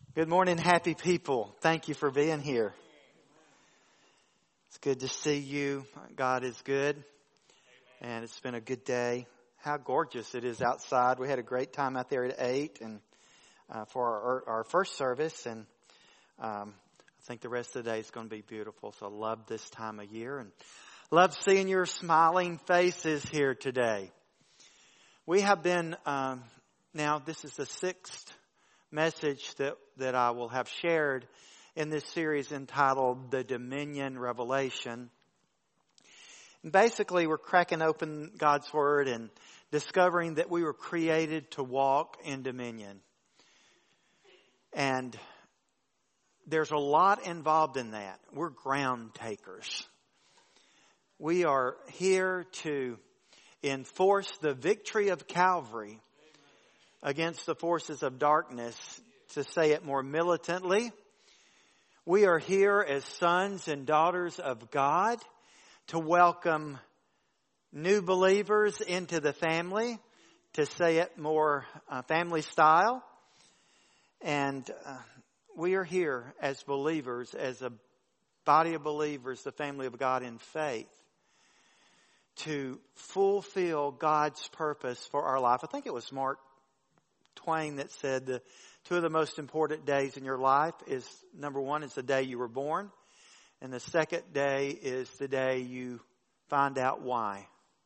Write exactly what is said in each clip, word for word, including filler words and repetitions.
Good morning, happy people. Thank you for being here. It's good to see you. God is good. And it's been a good day. How gorgeous it is outside. We had a great time out there at eight and uh, for our, our first service. And um, I think the rest of the day is going to be beautiful. So I love this time of year and love seeing your smiling faces here today. We have been, um, now this is the sixth message that, that I will have shared in this series entitled The Dominion Revelation. And basically, we're cracking open God's Word and discovering that we were created to walk in dominion. And there's a lot involved in that. We're ground takers. We are here to enforce the victory of Calvary against the forces of darkness. To say it more militantly, we are here as sons and daughters of God to welcome new believers into the family, to say it more uh, family style. And uh, we are here as believers, as a body of believers, the family of God in faith, to fulfill God's purpose for our life. I think it was Mark Twain that said the two of the most important days in your life is, number one, is the day you were born. And the second day is the day you find out why.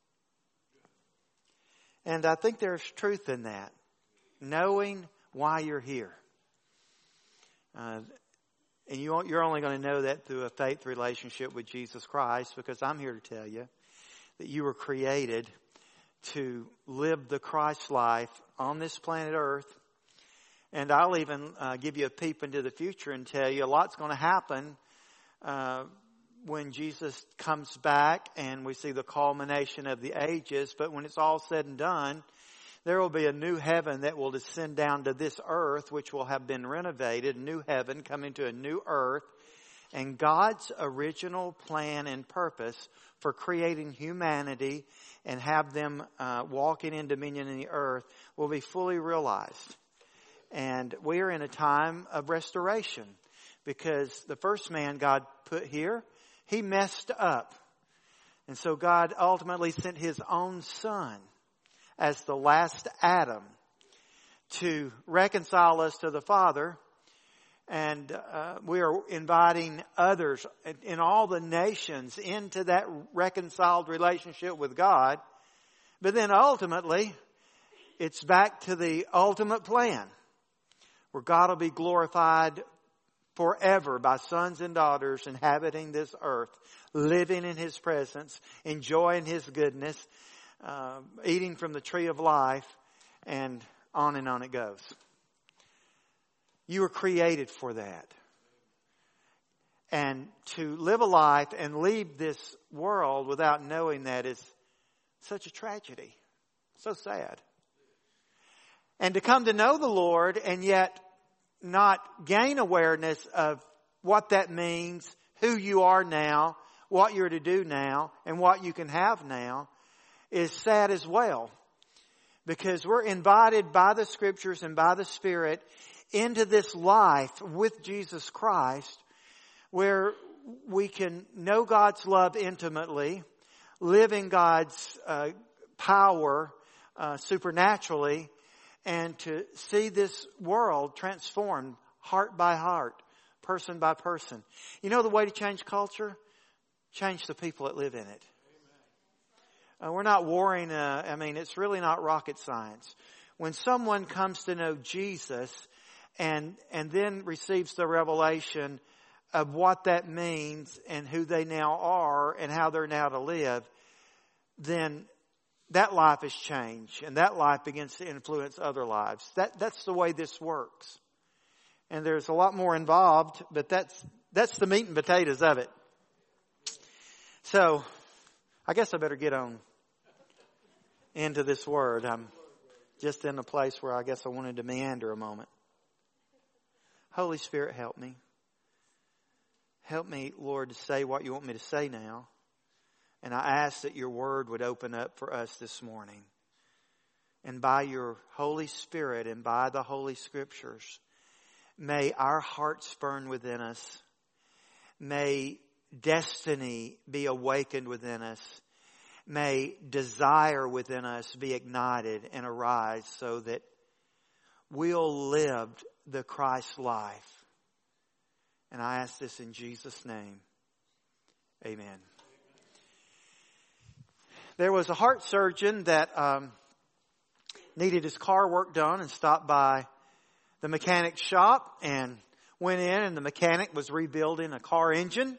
And I think there's truth in that. Knowing why you're here. Uh, and you, you're only going to know that through a faith relationship with Jesus Christ, because I'm here to tell you that you were created to live the Christ life on this planet Earth. And I'll even uh, give you a peep into the future and tell you a lot's going to happen uh, when Jesus comes back and we see the culmination of the ages. But when it's all said and done, there will be a new heaven that will descend down to this earth, which will have been renovated, new heaven coming to a new earth. And God's original plan and purpose for creating humanity and have them uh, walking in dominion in the earth will be fully realized. And we are in a time of restoration, because the first man God put here, he messed up. And so God ultimately sent his own son as the last Adam to reconcile us to the Father. And uh, we are inviting others in all the nations into that reconciled relationship with God. But then ultimately, it's back to the ultimate plan, where God will be glorified forever by sons and daughters inhabiting this earth, living in His presence, enjoying His goodness, uh, eating from the tree of life, and on and on it goes. You were created for that. And to live a life and leave this world without knowing that is such a tragedy. So sad. And to come to know the Lord and yet not gain awareness of what that means, who you are now, what you're to do now, and what you can have now is sad as well. Because we're invited by the Scriptures and by the Spirit into this life with Jesus Christ, where we can know God's love intimately, live in God's uh, power uh, supernaturally, and to see this world transformed heart by heart, person by person. You know the way to change culture? Change the people that live in it. Uh, we're not warring, uh, I mean, it's really not rocket science. When someone comes to know Jesus and and then receives the revelation of what that means and who they now are and how they're now to live, then that life is changed, and that life begins to influence other lives. That that's the way this works. And there's a lot more involved, but that's that's the meat and potatoes of it. So, I guess I better get on into this word. I'm just in a place where I guess I wanted to meander a moment. Holy Spirit, help me. Help me, Lord, to say what you want me to say now. And I ask that your word would open up for us this morning. And by your Holy Spirit and by the Holy Scriptures, May our hearts burn within us. May destiny be awakened within us. May desire within us be ignited and arise so that we'll live the Christ life. And I ask this in Jesus' name. Amen. There was a heart surgeon that um, needed his car work done and stopped by the mechanic shop and went in, and the mechanic was rebuilding a car engine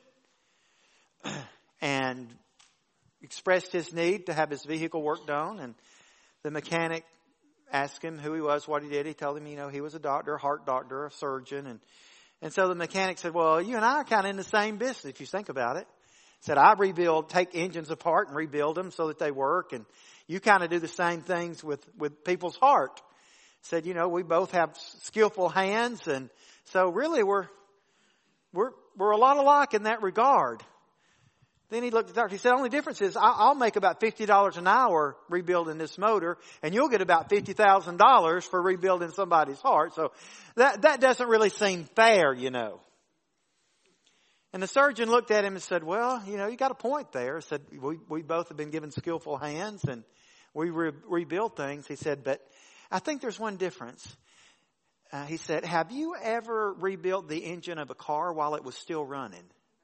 and expressed his need to have his vehicle work done. And the mechanic asked him who he was, what he did. He told him, you know, he was a doctor, a heart doctor, a surgeon. And, and so the mechanic said, well, you and I are kind of in the same business if you think about it. He said, I rebuild, take engines apart and rebuild them so that they work. And you kind of do the same things with, with people's heart. He said, you know, we both have skillful hands. And so really we're, we're, we're a lot alike in that regard. Then he looked at the doctor. He said, the only difference is I'll make about fifty dollars an hour rebuilding this motor, and you'll get about fifty thousand dollars for rebuilding somebody's heart. So that, that doesn't really seem fair, you know. And the surgeon looked at him and said, well, you know, you got a point there. He said, we, we both have been given skillful hands and we re- rebuild things. He said, but I think there's one difference. Uh, he said, have you ever rebuilt the engine of a car while it was still running?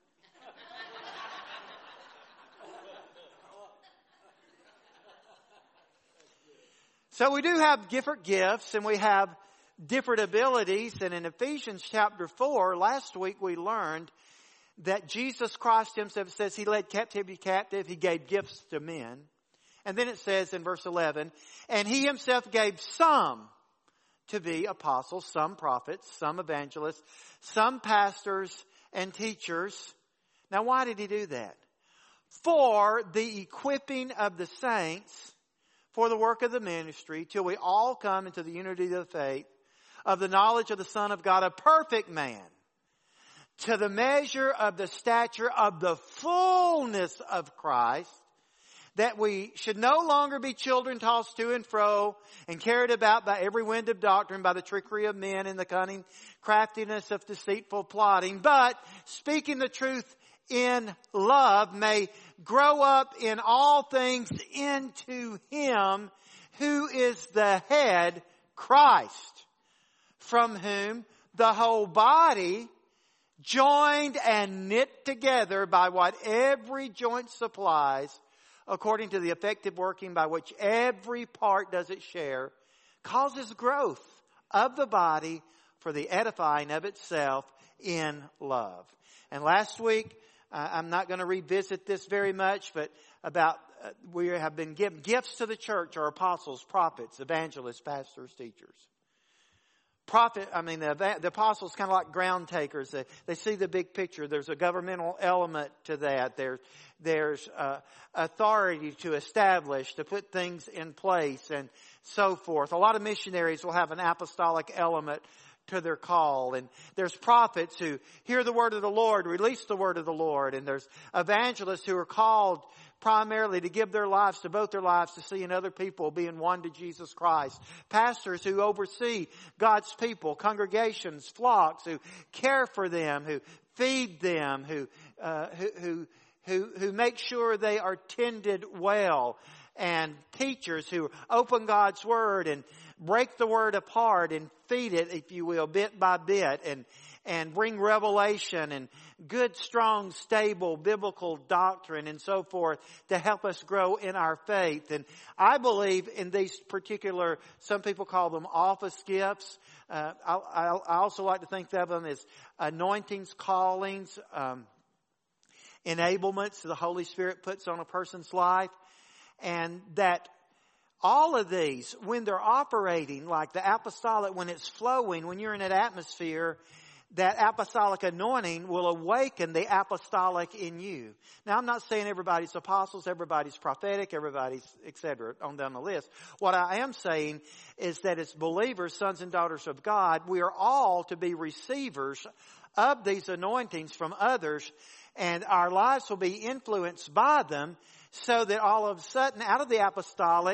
So we do have different gifts and we have different abilities. And in Ephesians chapter four, last week we learned that Jesus Christ himself says he led captivity captive. He gave gifts to men. And then it says in verse eleven, and he himself gave some to be apostles, some prophets, some evangelists, some pastors and teachers. Now why did he do that? For the equipping of the saints, for the work of the ministry, till we all come into the unity of the faith, of the knowledge of the Son of God, a perfect man, to the measure of the stature of the fullness of Christ, that we should no longer be children tossed to and fro and carried about by every wind of doctrine, by the trickery of men and the cunning craftiness of deceitful plotting, but speaking the truth in love, may grow up in all things into him who is the head, Christ, from whom the whole body, joined and knit together by what every joint supplies, according to the effective working by which every part does its share, causes growth of the body for the edifying of itself in love. And last week, uh, I'm not going to revisit this very much, but about uh, we have been given gifts to the church are apostles, prophets, evangelists, pastors, teachers. Prophet, I mean, the, the apostles kind of like ground takers. They, they see the big picture. There's a governmental element to that. There, there's uh, authority to establish, to put things in place and so forth. A lot of missionaries will have an apostolic element to their call. And there's prophets who hear the word of the Lord, release the word of the Lord. And there's evangelists who are called primarily to give their lives, to devote their lives to seeing other people being won to Jesus Christ. Pastors who oversee God's people, congregations, flocks, who care for them, who feed them, who, uh, who, who, who, who make sure they are tended well. And teachers who open God's word and break the word apart and feed it, if you will, bit by bit, and and bring revelation and good, strong, stable, biblical doctrine and so forth to help us grow in our faith. And I believe in these particular, some people call them office gifts. Uh, I, I, I also like to think of them as anointings, callings, um, enablements the Holy Spirit puts on a person's life. And that all of these, when they're operating, like the apostolic, when it's flowing, when you're in an atmosphere, that apostolic anointing will awaken the apostolic in you. Now, I'm not saying everybody's apostles, everybody's prophetic, everybody's et cetera on down the list. What I am saying is that as believers, sons and daughters of God, we are all to be receivers of these anointings from others, and our lives will be influenced by them, so that all of a sudden, out of the apostolic,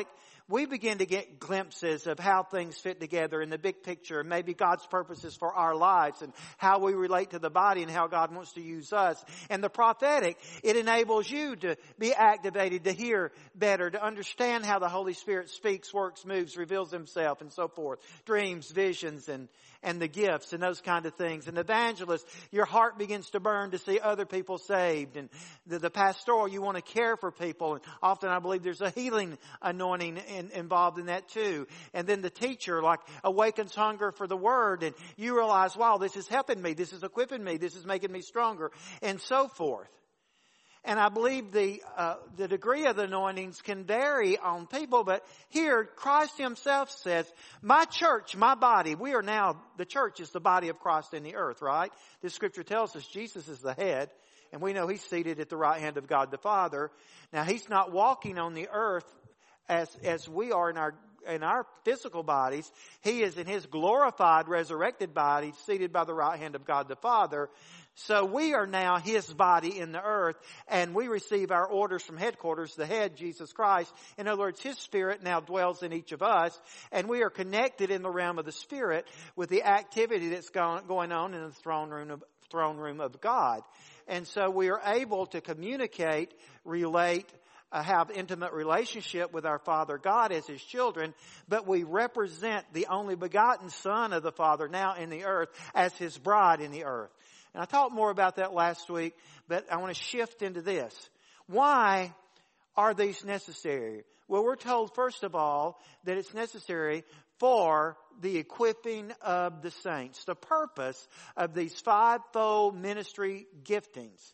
we begin to get glimpses of how things fit together in the big picture, and maybe God's purposes for our lives and how we relate to the body and how God wants to use us. And the prophetic, it enables you to be activated, to hear better, to understand how the Holy Spirit speaks, works, moves, reveals himself, and so forth. Dreams, visions, and and the gifts and those kind of things. And evangelist, your heart begins to burn to see other people saved. And the, the pastoral, you want to care for people. And often I believe there's a healing anointing in, involved in that too. And then the teacher, like, awakens hunger for the word. And you realize, wow, this is helping me. This is equipping me. This is making me stronger. And so forth. And I believe the uh, the degree of the anointings can vary on people. But here, Christ himself says, my church, my body, we are now, the church is the body of Christ in the earth, right? This scripture tells us Jesus is the head. And we know he's seated at the right hand of God the Father. Now, he's not walking on the earth as as we are in our in our physical bodies. He is in his glorified, resurrected body, seated by the right hand of God the Father. So we are now his body in the earth, and we receive our orders from headquarters, the head, Jesus Christ. In other words, his spirit now dwells in each of us, and we are connected in the realm of the spirit with the activity that's going on in the throne room of, throne room of God. And so we are able to communicate, relate, Uh, have intimate relationship with our Father God as his children, but we represent the only begotten Son of the Father now in the earth as his bride in the earth. And I talked more about that last week, but I want to shift into this. Why are these necessary? Well, we're told, first of all, that it's necessary for the equipping of the saints. The purpose of these fivefold ministry giftings,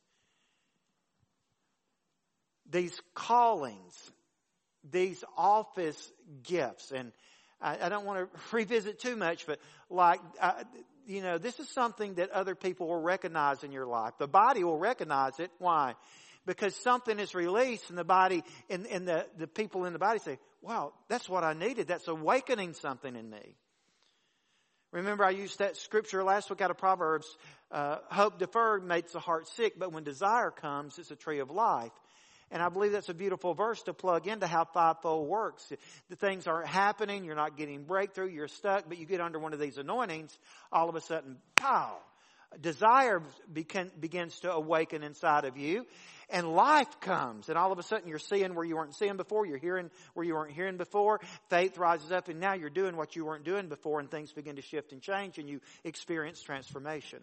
these callings, these office gifts. And I, I don't want to revisit too much, but like, uh, you know, this is something that other people will recognize in your life. The body will recognize it. Why? Because something is released in the body, and, and the, the people in the body say, wow, that's what I needed. That's awakening something in me. Remember, I used that scripture last week out of Proverbs. Uh, hope deferred makes the heart sick, but when desire comes, it's a tree of life. And I believe that's a beautiful verse to plug into how fivefold works. The things aren't happening. You're not getting breakthrough. You're stuck. But you get under one of these anointings. All of a sudden, pow! Desire begin, begins to awaken inside of you. And life comes. And all of a sudden, you're seeing where you weren't seeing before. You're hearing where you weren't hearing before. Faith rises up. And now you're doing what you weren't doing before. And things begin to shift and change. And you experience transformation.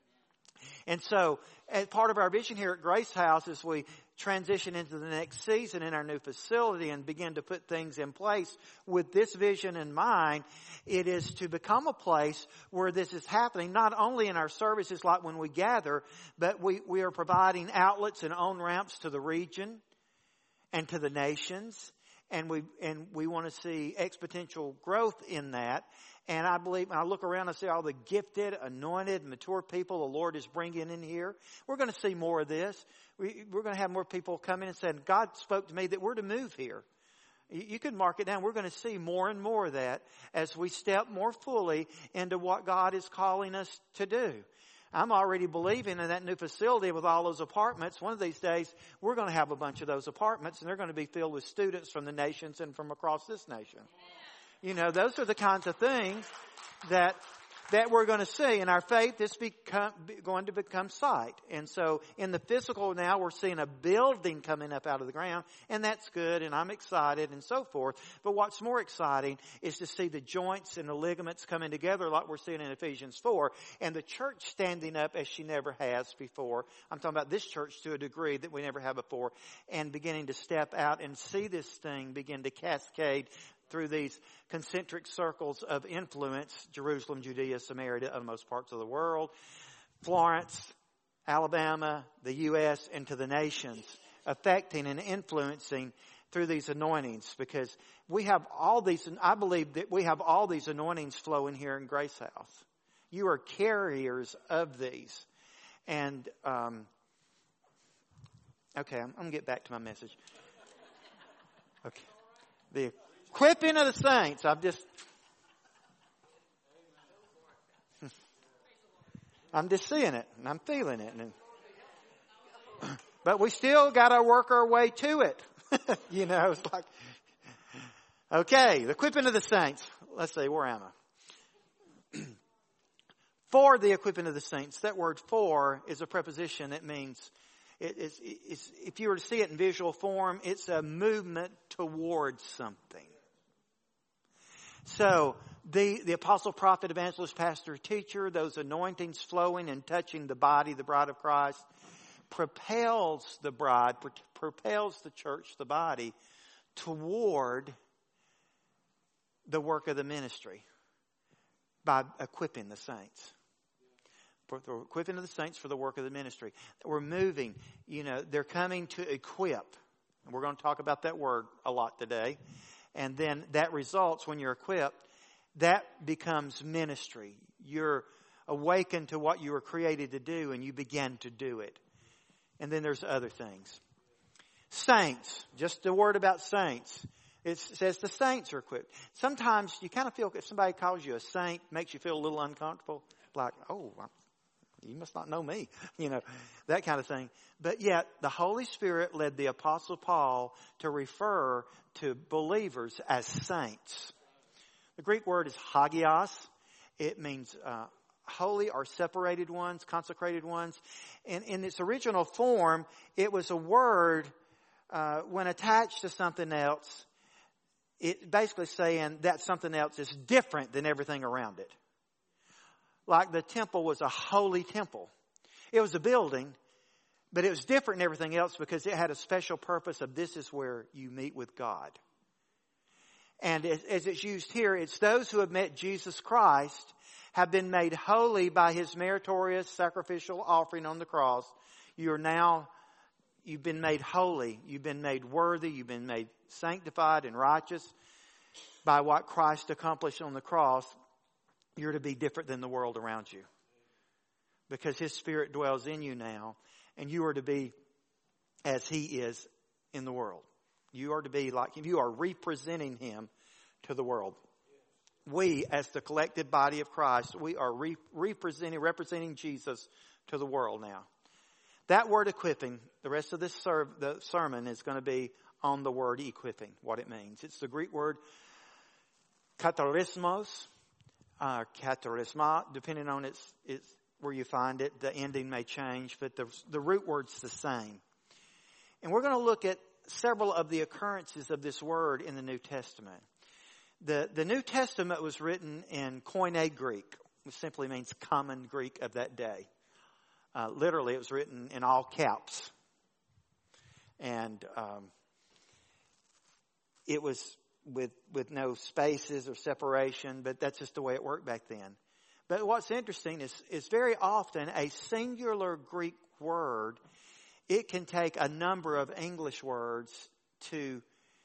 And so, as part of our vision here at Grace House, as we transition into the next season in our new facility and begin to put things in place with this vision in mind, it is to become a place where this is happening, not only in our services like when we gather, but we, we are providing outlets and on-ramps to the region and to the nations. And we and we want to see exponential growth in that. And I believe, when I look around, I see all the gifted, anointed, mature people the Lord is bringing in here. We're going to see more of this. We, we're going to have more people come in and say, God spoke to me that we're to move here. You, you can mark it down. We're going to see more and more of that as we step more fully into what God is calling us to do. I'm already believing in that new facility with all those apartments. One of these days, we're going to have a bunch of those apartments, and they're going to be filled with students from the nations and from across this nation. You know, those are the kinds of things that that we're going to see. In our faith, this become going to become sight. And so in the physical now, we're seeing a building coming up out of the ground, and that's good, and I'm excited and so forth. But what's more exciting is to see the joints and the ligaments coming together like we're seeing in Ephesians four, and the church standing up as she never has before. I'm talking about this church to a degree that we never have before, and beginning to step out and see this thing begin to cascade through these concentric circles of influence: Jerusalem, Judea, Samaria, to uttermost parts of the world, Florence, Alabama, the U S, and to the nations, affecting and influencing through these anointings. Because we have all these, and I believe that we have all these anointings flowing here in Grace House. You are carriers of these. And, um, okay, I'm, I'm going to get back to my message. Okay. The equipping of the saints. I'm just, I'm just seeing it and I'm feeling it. And, but we still got to work our way to it. You know, it's like, Okay, the equipping of the saints. Let's see, where am I? For the equipping of the saints. That word for is a preposition that means, it, it's, it's, if you were to see it in visual form, it's a movement towards something. So, the, the apostle, prophet, evangelist, pastor, teacher, those anointings flowing and touching the body, the bride of Christ, propels the bride, propels the church, the body, toward the work of the ministry by equipping the saints. For the equipping of the saints for the work of the ministry. We're moving, you know, they're coming to equip. And we're going to talk about that word a lot today. And then that results when you're equipped, that becomes ministry. You're awakened to what you were created to do and you begin to do it. And then there's other things. Saints, just a word about saints. It says the saints are equipped. Sometimes you kind of feel, if somebody calls you a saint, makes you feel a little uncomfortable. Like, oh, you must not know me. You know, that kind of thing. But yet, the Holy Spirit led the Apostle Paul to refer to believers as saints. The Greek word is hagios. It means uh, holy or separated ones, consecrated ones. And in its original form, it was a word, uh, when attached to something else, it basically saying that something else is different than everything around it. Like the temple was a holy temple. It was a building, but it was different than everything else because it had a special purpose of this is where you meet with God. And as, as it's used here, it's those who have met Jesus Christ have been made holy by His meritorious sacrificial offering on the cross. You are now, you've been made holy. You've been made worthy. You've been made sanctified and righteous by what Christ accomplished on the cross. You're to be different than the world around you because His Spirit dwells in you now, and you are to be as He is in the world. You are to be like Him. You are representing Him to the world. We, as the collected body of Christ, we are re- representing, representing Jesus to the world now. That word equipping, the rest of this ser- the sermon is going to be on the word equipping, what it means. It's the Greek word katarismos, uh, katarisma, depending on its, its where you find it. The ending may change, but the, the root word's the same. And we're going to look at several of the occurrences of this word in the New Testament. The, the New Testament was written in Koine Greek, which simply means common Greek of that day. Uh, literally, it was written in all caps. And um, it was with with no spaces or separation, but that's just the way it worked back then. But what's interesting is, is very often a singular Greek word, it can take a number of English words to,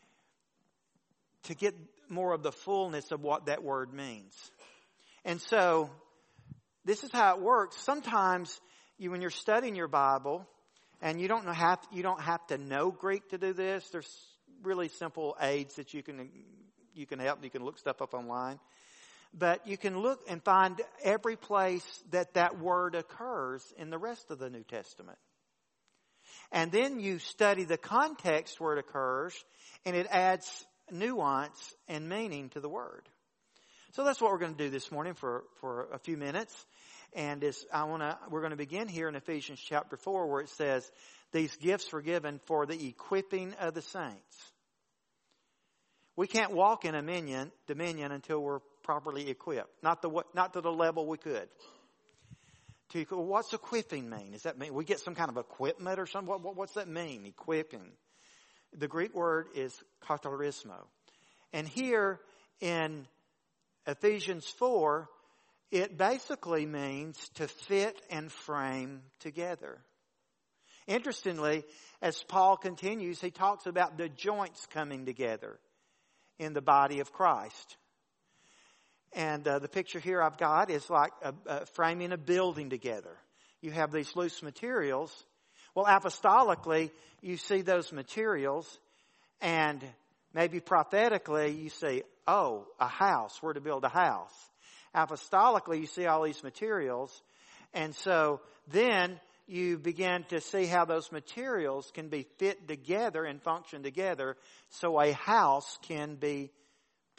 to get more of the fullness of what that word means. And so, this is how it works. Sometimes, you, when you're studying your Bible, and you don't know have you don't have to know Greek to do this. There's really simple aids that you can you can help. You can look stuff up online, but you can look and find every place that that word occurs in the rest of the New Testament. And then you study the context where it occurs, and it adds nuance and meaning to the word. So that's what we're going to do this morning for, for a few minutes. And is I want to we're going to begin here in Ephesians chapter four, where it says, "These gifts were given for the equipping of the saints." We can't walk in dominion, dominion until we're properly equipped. Not the not to the level we could. To, what's equipping mean? Does that mean we get some kind of equipment or something? What, what, what's that mean? Equipping. The Greek word is katarismo. And here in Ephesians four, it basically means to fit and frame together. Interestingly, as Paul continues, he talks about the joints coming together in the body of Christ. And uh, the picture here I've got is like a, a framing a building together. You have these loose materials. Well, apostolically, you see those materials, and maybe prophetically, you see, oh, a house. We're to build a house. Apostolically, you see all these materials, and so then you begin to see how those materials can be fit together and function together so a house can be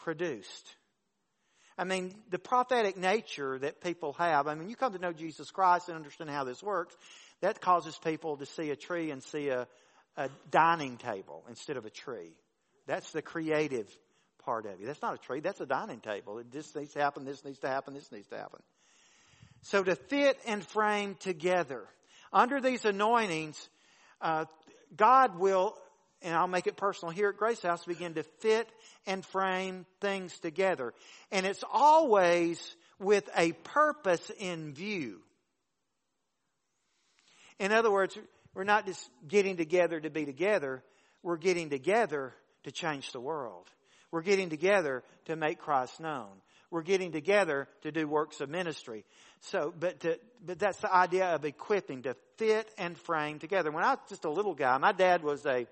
produced. I mean, the prophetic nature that people have, I mean, you come to know Jesus Christ and understand how this works, that causes people to see a tree and see a, a dining table instead of a tree. That's the creative part of you. That's not a tree, that's a dining table. This needs to happen, this needs to happen, this needs to happen. So to fit and frame together. Under these anointings, uh, God will, and I'll make it personal here at Grace House, begin to fit and frame things together. And it's always with a purpose in view. In other words, we're not just getting together to be together. We're getting together to change the world. We're getting together to make Christ known. We're getting together to do works of ministry. So, but to, but that's the idea of equipping, to fit and frame together. When I was just a little guy, my dad was a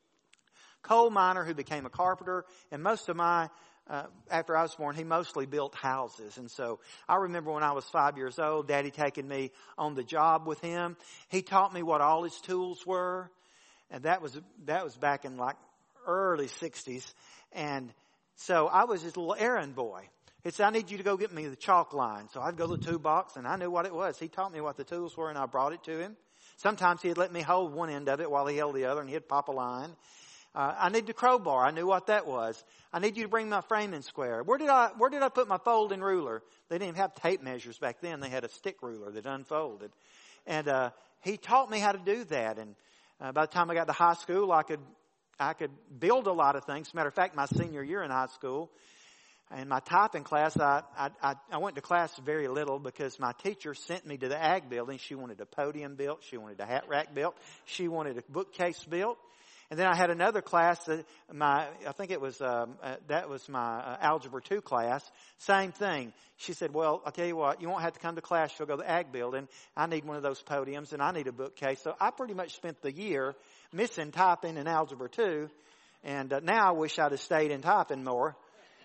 coal miner who became a carpenter, and most of my, uh, after I was born, he mostly built houses. And so I remember when I was five years old, Daddy taking me on the job with him. He taught me what all his tools were, and that was, that was back in like early sixties. And so I was his little errand boy. He said, I need you to go get me the chalk line. So I'd go to the toolbox, and I knew what it was. He taught me what the tools were, and I brought it to him. Sometimes he'd let me hold one end of it while he held the other, and he'd pop a line. Uh, I need the crowbar. I knew what that was. I need you to bring my framing square. Where did I, where did I put my folding ruler? They didn't even have tape measures back then. They had a stick ruler that unfolded. And, uh, he taught me how to do that. And, uh, by the time I got to high school, I could, I could build a lot of things. As a matter of fact, my senior year in high school, in my typing class, I, I, I went to class very little because my teacher sent me to the ag building. She wanted a podium built. She wanted a hat rack built. She wanted a bookcase built. And then I had another class that my, I think it was, um, uh, that was my uh, Algebra two class. Same thing. She said, well, I'll tell you what, you won't have to come to class. You'll go to the ag building. I need one of those podiums and I need a bookcase. So I pretty much spent the year missing typing in Algebra two. And uh, now I wish I'd have stayed in typing more.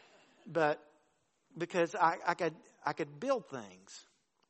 But because I, I could, I could build things.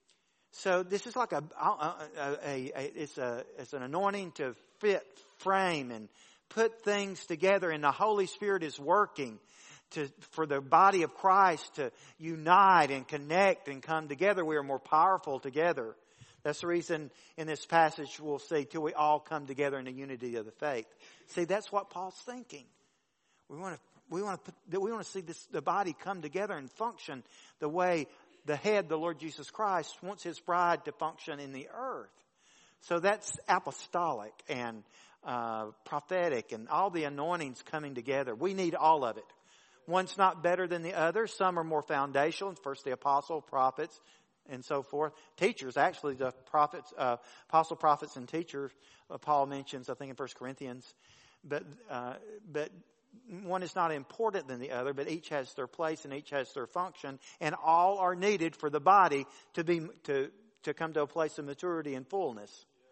So this is like a, a, a, a it's a, it's an anointing to fit, frame, and put things together, and the Holy Spirit is working to, for the body of Christ to unite and connect and come together. We are more powerful together. That's the reason in this passage we'll see till we all come together in the unity of the faith. See, that's what Paul's thinking. We want to, we want to put, we want to see this, the body come together and function the way the head, the Lord Jesus Christ, wants his bride to function in the earth. So that's apostolic and uh, prophetic and all the anointings coming together. We need all of it. One's not better than the other. Some are more foundational. First the apostle, prophets, and so forth. Teachers, actually the prophets, uh, apostle, prophets, and teachers, uh, Paul mentions, I think in First Corinthians. But, uh, but one is not important than the other, but each has their place and each has their function, and all are needed for the body to be, to, to come to a place of maturity and fullness.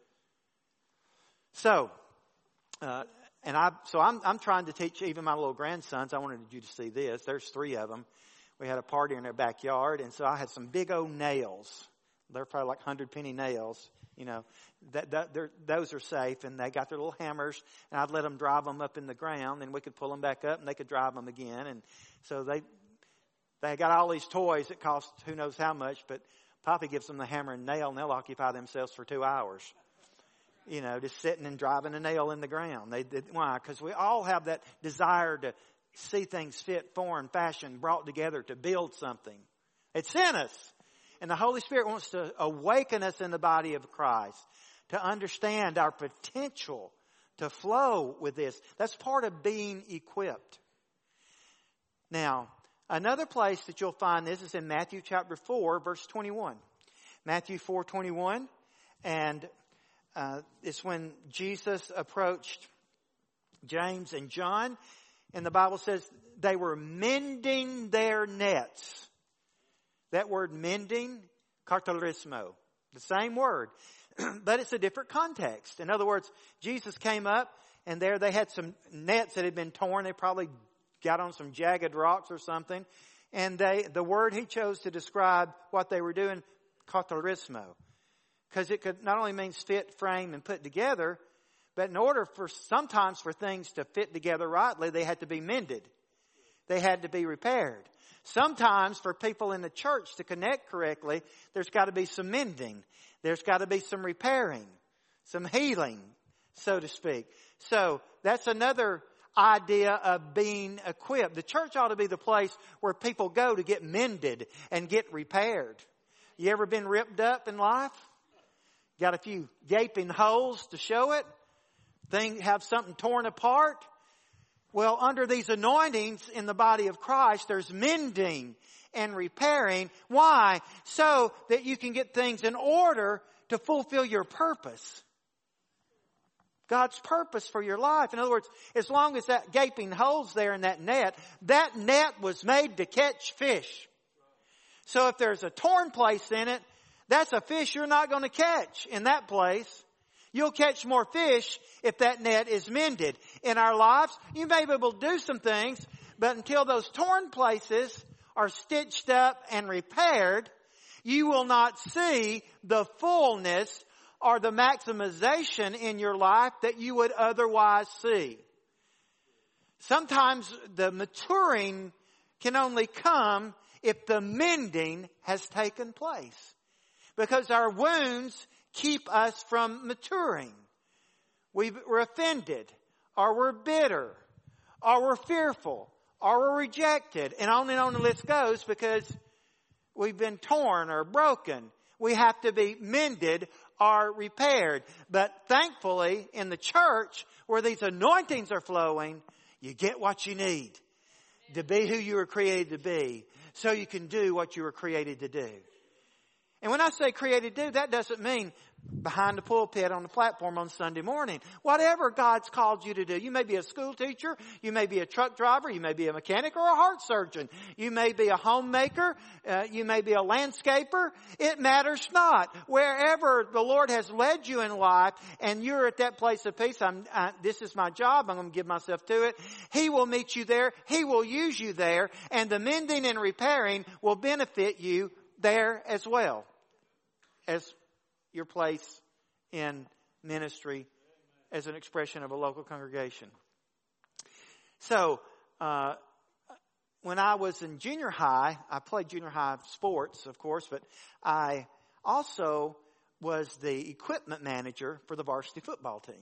So, uh, and I, so I'm, I'm trying to teach even my little grandsons. I wanted you to see this. There's three of them. We had a party in their backyard, and so I had some big old nails. They're probably like hundred penny nails. You know, that, that those are safe, and they got their little hammers, and I'd let them drive them up in the ground, and we could pull them back up, and they could drive them again. And so they, they got all these toys that cost who knows how much, but Poppy gives them the hammer and nail, and they'll occupy themselves for two hours. You know, just sitting and driving a nail in the ground. They did, why? Because we all have that desire to see things fit, form, fashion, brought together to build something. It's in us. And the Holy Spirit wants to awaken us in the body of Christ to understand our potential to flow with this. That's part of being equipped. Now, another place that you'll find this is in Matthew chapter four, verse twenty-one. Matthew four twenty-one. And uh, it's when Jesus approached James and John. And the Bible says they were mending their nets. That word mending, kartarismo, the same word, but it's a different context. In other words, Jesus came up and there they had some nets that had been torn. They probably got on some jagged rocks or something. And they, the word he chose to describe what they were doing, kartarismo, because it could not only means fit, frame, and put together, but in order for sometimes for things to fit together rightly, they had to be mended. They had to be repaired. Sometimes for people in the church to connect correctly, there's got to be some mending. There's got to be some repairing, some healing, so to speak. So that's another idea of being equipped. The church ought to be the place where people go to get mended and get repaired. You ever been ripped up in life? Got a few gaping holes to show it? Thing have something torn apart? Well, under these anointings in the body of Christ, there's mending and repairing. Why? So that you can get things in order to fulfill your purpose. God's purpose for your life. In other words, as long as that gaping hole's there in that net, that net was made to catch fish. So if there's a torn place in it, that's a fish you're not going to catch in that place. You'll catch more fish if that net is mended. In our lives, you may be able to do some things, but until those torn places are stitched up and repaired, you will not see the fullness or the maximization in your life that you would otherwise see. Sometimes the maturing can only come if the mending has taken place. Because our wounds keep us from maturing. We've, we're offended, or we're bitter, or we're fearful, or we're rejected. And on and on the list goes because we've been torn or broken. We have to be mended or repaired. But thankfully, in the church, where these anointings are flowing, you get what you need to be who you were created to be, so you can do what you were created to do. And when I say created to do, that doesn't mean behind the pulpit on the platform on Sunday morning. Whatever God's called you to do. You may be a school teacher. You may be a truck driver. You may be a mechanic or a heart surgeon. You may be a homemaker. Uh, you may be a landscaper. It matters not. Wherever the Lord has led you in life and you're at that place of peace, I'm, I, this is my job. I'm going to give myself to it. He will meet you there. He will use you there. And the mending and repairing will benefit you there as well as your place in ministry as an expression of a local congregation. So, uh, when I was in junior high, I played junior high sports, of course, but I also was the equipment manager for the varsity football team.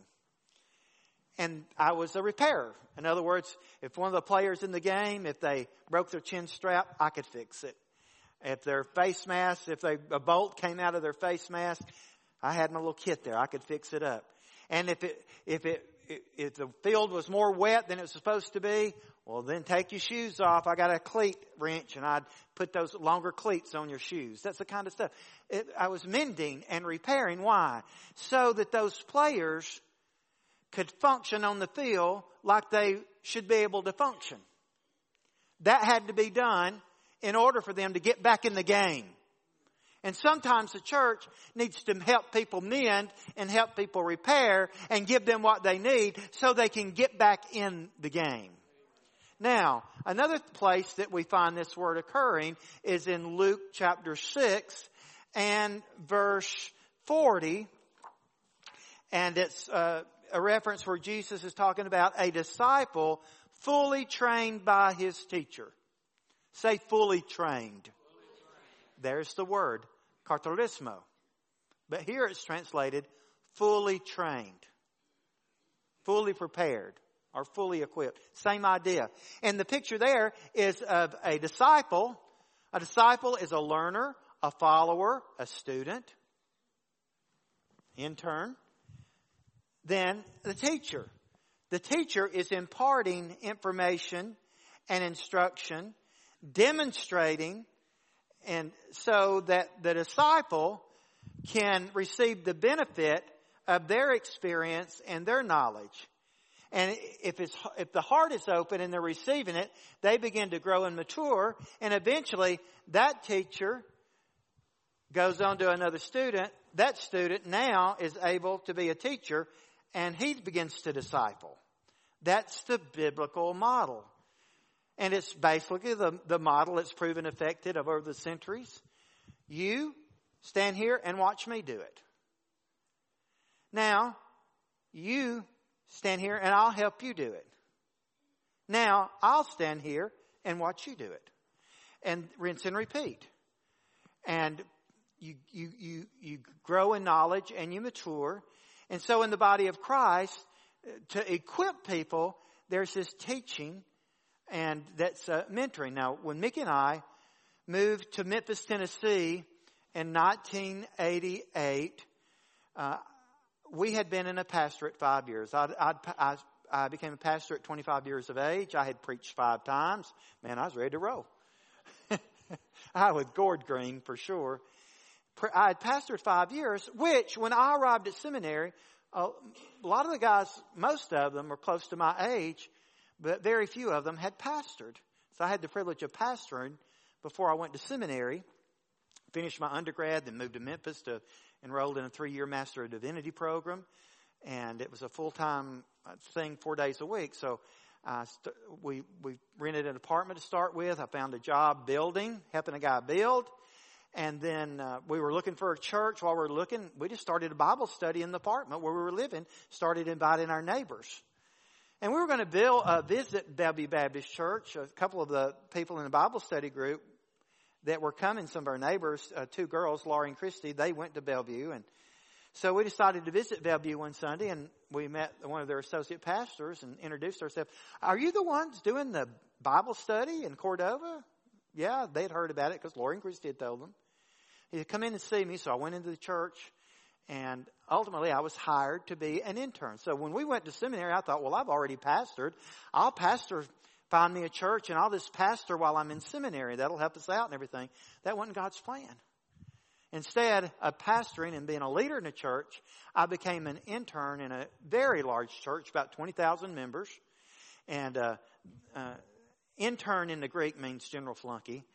And I was a repairer. In other words, if one of the players in the game, if they broke their chin strap, I could fix it. If their face mask, if they, a bolt came out of their face mask, I had my little kit there. I could fix it up. And if it, if it, if the field was more wet than it was supposed to be, well, then take your shoes off. I got a cleat wrench and I'd put those longer cleats on your shoes. That's the kind of stuff. It, I was mending and repairing. Why? So that those players could function on the field like they should be able to function. That had to be done in order for them to get back in the game. And sometimes the church needs to help people mend and help people repair and give them what they need so they can get back in the game. Now, another place that we find this word occurring is in Luke chapter six and verse forty. And it's uh, a reference where Jesus is talking about a disciple fully trained by his teacher. Say fully trained. There's the word, katartismo. But here it's translated fully trained, fully prepared, or fully equipped. Same idea. And the picture there is of a disciple. A disciple is a learner, a follower, a student, intern. Then the teacher. The teacher is imparting information and instruction, demonstrating, and so that the disciple can receive the benefit of their experience and their knowledge. And if it's, if the heart is open and they're receiving it, they begin to grow and mature. And eventually that teacher goes on to another student. That student now is able to be a teacher and he begins to disciple. That's the biblical model. And it's basically the, the model that's proven effective over the centuries. You stand here and watch me do it. Now, you stand here and I'll help you do it. Now, I'll stand here and watch you do it. And rinse and repeat. And you, you, you, you grow in knowledge and you mature. And so in the body of Christ, to equip people, there's this teaching and that's uh, mentoring. Now, when Mickey and I moved to Memphis, Tennessee in nineteen eighty-eight, uh, we had been in a pastorate five years. I'd, I'd, I, I became a pastor at twenty-five years of age. I had preached five times. Man, I was ready to roll. I was gourd green for sure. I had pastored five years, which when I arrived at seminary, a lot of the guys, most of them were close to my age, but very few of them had pastored. So I had the privilege of pastoring before I went to seminary, finished my undergrad, then moved to Memphis to enrolled in a three-year Master of Divinity program. And it was a full-time thing, four days a week. So uh, st- we, we rented an apartment to start with. I found a job building, helping a guy build. And then uh, we were looking for a church. While we were looking, we just started a Bible study in the apartment where we were living, started inviting our neighbors. And we were going to build, uh, visit Bellevue Baptist Church. A couple of the people in the Bible study group that were coming, some of our neighbors, uh, two girls, Laurie and Christy, they went to Bellevue. And so we decided to visit Bellevue one Sunday, and we met one of their associate pastors and introduced ourselves. Are you the ones doing the Bible study in Cordova? Yeah, they'd heard about it because Laurie and Christy had told them. He said, come in and see me. So I went into the church, and ultimately I was hired to be an intern. So when we went to seminary, I thought, well, I've already pastored. I'll pastor, find me a church, and I'll just pastor while I'm in seminary. That'll help us out and everything. That wasn't God's plan. Instead of pastoring and being a leader in a church, I became an intern in a very large church, about twenty thousand members. And uh, uh, intern in the Greek means general flunky.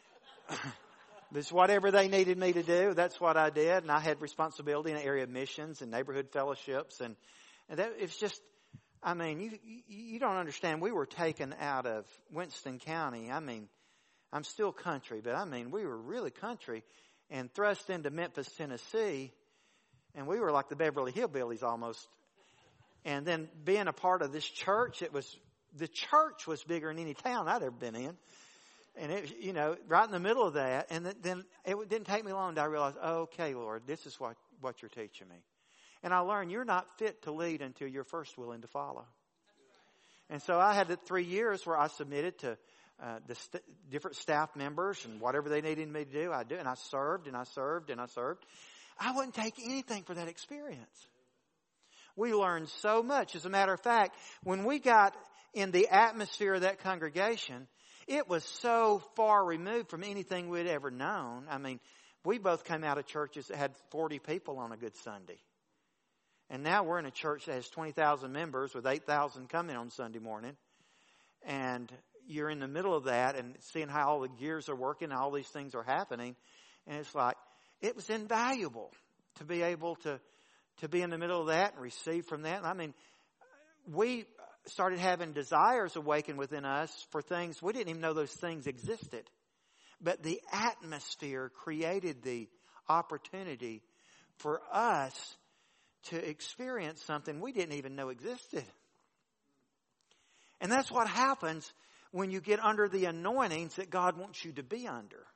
It's whatever they needed me to do, that's what I did. And I had responsibility in the area of missions and neighborhood fellowships. And, and that, it's just, I mean, you, you don't understand. We were taken out of Winston County. I mean, I'm still country, but I mean, we were really country. And thrust into Memphis, Tennessee, and we were like the Beverly Hillbillies almost. And then being a part of this church, it was the church was bigger than any town I'd ever been in, and it, you know, right in the middle of that. And then it didn't take me long until I realized, oh, okay, Lord, this is what what you're teaching me. And I learned you're not fit to lead until you're first willing to follow. And so I had the three years where I submitted to Uh, the st- different staff members and whatever they needed me to do, I do. And I served and I served and I served. I wouldn't take anything for that experience. We learned so much. As a matter of fact, when we got in the atmosphere of that congregation, it was so far removed from anything we'd ever known. I mean, we both came out of churches that had forty people on a good Sunday. And now we're in a church that has twenty thousand members with eight thousand coming on Sunday morning. And you're in the middle of that and seeing how all the gears are working, all these things are happening. And it's like, it was invaluable to be able to, to be in the middle of that and receive from that. And I mean, we started having desires awaken within us for things. We didn't even know those things existed. But the atmosphere created the opportunity for us to experience something we didn't even know existed. And that's what happens when you get under the anointings that God wants you to be under.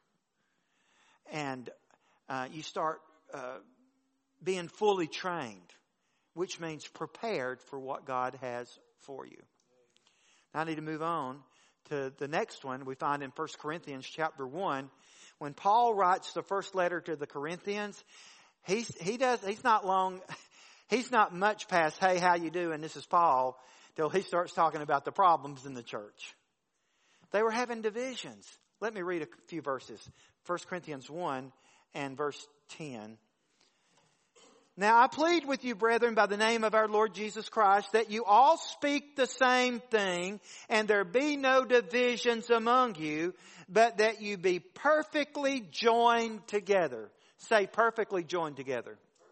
And uh, you start uh, being fully trained, which means prepared for what God has for you. Now I need to move on to the next one we find in First Corinthians chapter one. When Paul writes the first letter to the Corinthians, he's, he does, he's not long, he's not much past, hey, how you doing? This is Paul, till he starts talking about the problems in the church. They were having divisions. Let me read a few verses. First Corinthians one and verse ten. Now I plead with you, brethren, by the name of our Lord Jesus Christ, that you all speak the same thing, and there be no divisions among you, but that you be perfectly joined together. Say perfectly joined together.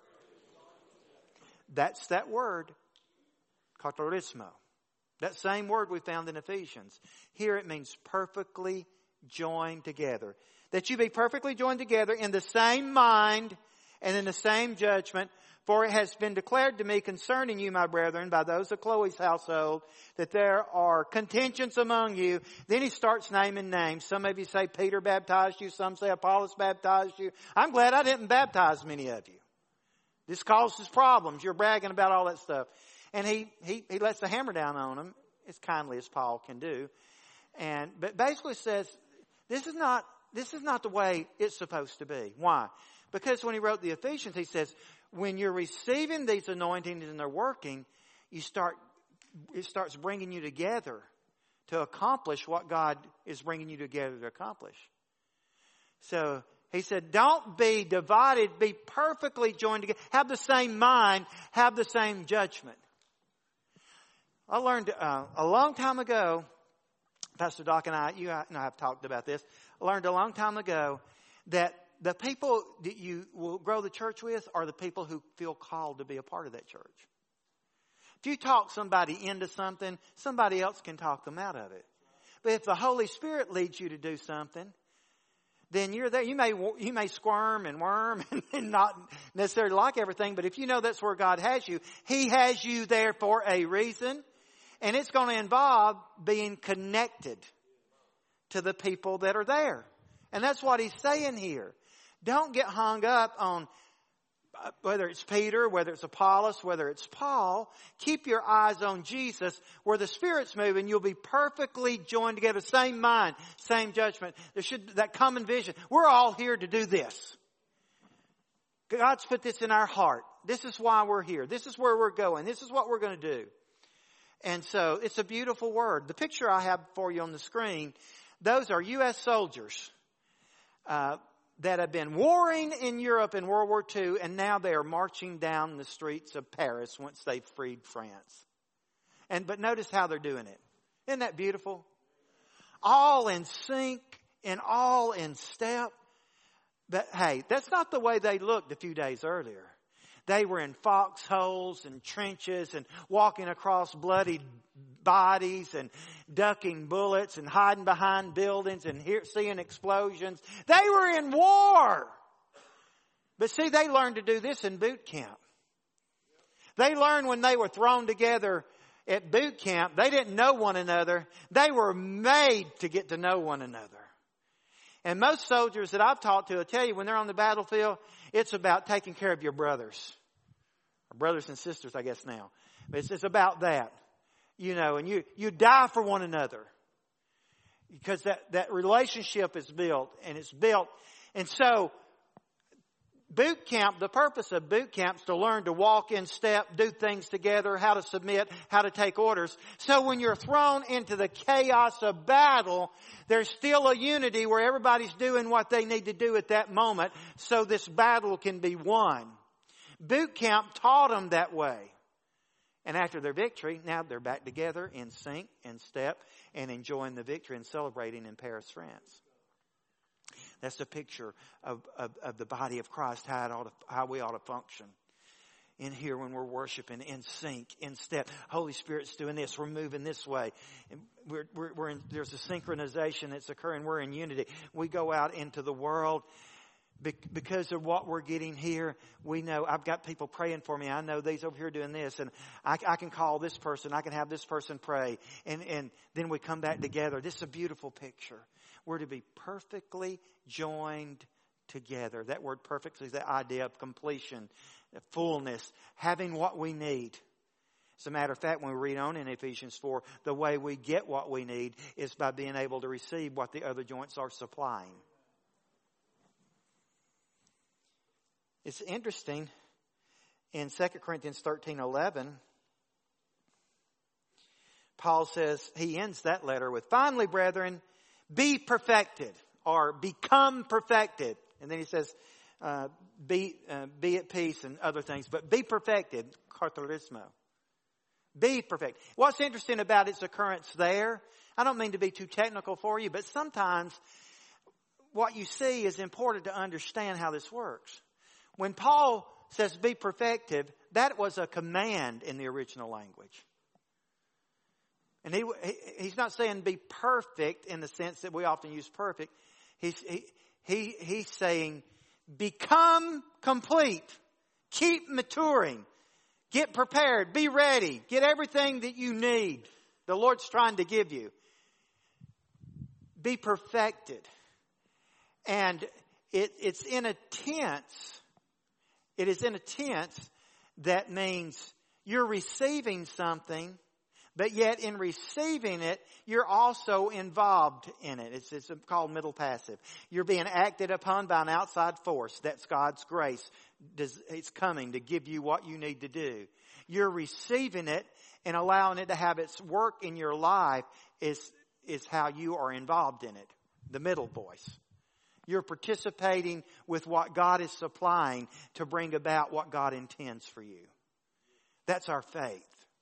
That's that word, katarismo. That same word we found in Ephesians. Here it means perfectly joined together. That you be perfectly joined together in the same mind and in the same judgment. For it has been declared to me concerning you, my brethren, by those of Chloe's household, that there are contentions among you. Then he starts naming names. Some of you say Peter baptized you. Some say Apollos baptized you. I'm glad I didn't baptize many of you. This causes problems. You're bragging about all that stuff. And he, he, he lets the hammer down on them as kindly as Paul can do. And, but basically says, this is not, this is not the way it's supposed to be. Why? Because when he wrote the Ephesians, he says, when you're receiving these anointings and they're working, you start, it starts bringing you together to accomplish what God is bringing you together to accomplish. So he said, don't be divided, be perfectly joined together. Have the same mind, have the same judgment. I learned uh, a long time ago, Pastor Doc and I, you and I have talked about this. I learned a long time ago that the people that you will grow the church with are the people who feel called to be a part of that church. If you talk somebody into something, somebody else can talk them out of it. But if the Holy Spirit leads you to do something, then you're there. You may you may squirm and worm and not necessarily like everything, but if you know that's where God has you, He has you there for a reason. And it's going to involve being connected to the people that are there. And that's what he's saying here. Don't get hung up on whether it's Peter, whether it's Apollos, whether it's Paul. Keep your eyes on Jesus. Where the Spirit's moving, you'll be perfectly joined together. Same mind, same judgment. There should that common vision. We're all here to do this. God's put this in our heart. This is why we're here. This is where we're going. This is what we're going to do. And so it's a beautiful word. The picture I have for you on the screen, those are U S soldiers uh, that have been warring in Europe in World War Two, and now they are marching down the streets of Paris once they've freed France. And but notice how they're doing it. Isn't that beautiful? All in sync and all in step. But hey, that's not the way they looked a few days earlier. They were in foxholes and trenches and walking across bloody bodies and ducking bullets and hiding behind buildings and hear, seeing explosions. They were in war. But see, they learned to do this in boot camp. They learned when they were thrown together at boot camp. They didn't know one another. They were made to get to know one another. And most soldiers that I've talked to will tell you when they're on the battlefield, it's about taking care of your brothers. Or brothers and sisters, I guess now. But it's, it's about that. You know, and you, you die for one another. Because that, that relationship is built. And it's built. And so, boot camp, the purpose of boot camp is to learn to walk in step, do things together, how to submit, how to take orders. So when you're thrown into the chaos of battle, there's still a unity where everybody's doing what they need to do at that moment so this battle can be won. Boot camp taught them that way. And after their victory, now they're back together in sync, in step, and enjoying the victory and celebrating in Paris, France. That's a picture of, of, of the body of Christ, how, it ought to, how we ought to function. In here when we're worshiping, in sync, in step. Holy Spirit's doing this. We're moving this way. And we're, we're, we're in, there's a synchronization that's occurring. We're in unity. We go out into the world. Because of what we're getting here, we know I've got people praying for me. I know these over here doing this, and I, I can call this person. I can have this person pray, and and then we come back together. This is a beautiful picture. We're to be perfectly joined together. That word "perfect" is the idea of completion, fullness, having what we need. As a matter of fact, when we read on in Ephesians four, the way we get what we need is by being able to receive what the other joints are supplying. It's interesting, in Second Corinthians thirteen eleven, Paul says, he ends that letter with, finally, brethren, be perfected, or become perfected. And then he says, uh, be, uh, be at peace and other things, but be perfected, katharismo. Be perfect. What's interesting about its occurrence there, I don't mean to be too technical for you, but sometimes what you see is important to understand how this works. When Paul says be perfected, that was a command in the original language. And he, he he's not saying be perfect in the sense that we often use perfect. He's, he, he, he's saying Become complete. Keep maturing. Get prepared. Be ready. Get everything that you need. The Lord's trying to give you. Be perfected. And it, it's in a tense. It is in a tense that means you're receiving something, but yet in receiving it, you're also involved in it. It's, it's called middle passive. You're being acted upon by an outside force. That's God's grace. It's coming to give you what you need to do. You're receiving it and allowing it to have its work in your life is, is how you are involved in it. The middle voice. You're participating with what God is supplying to bring about what God intends for you. That's our faith.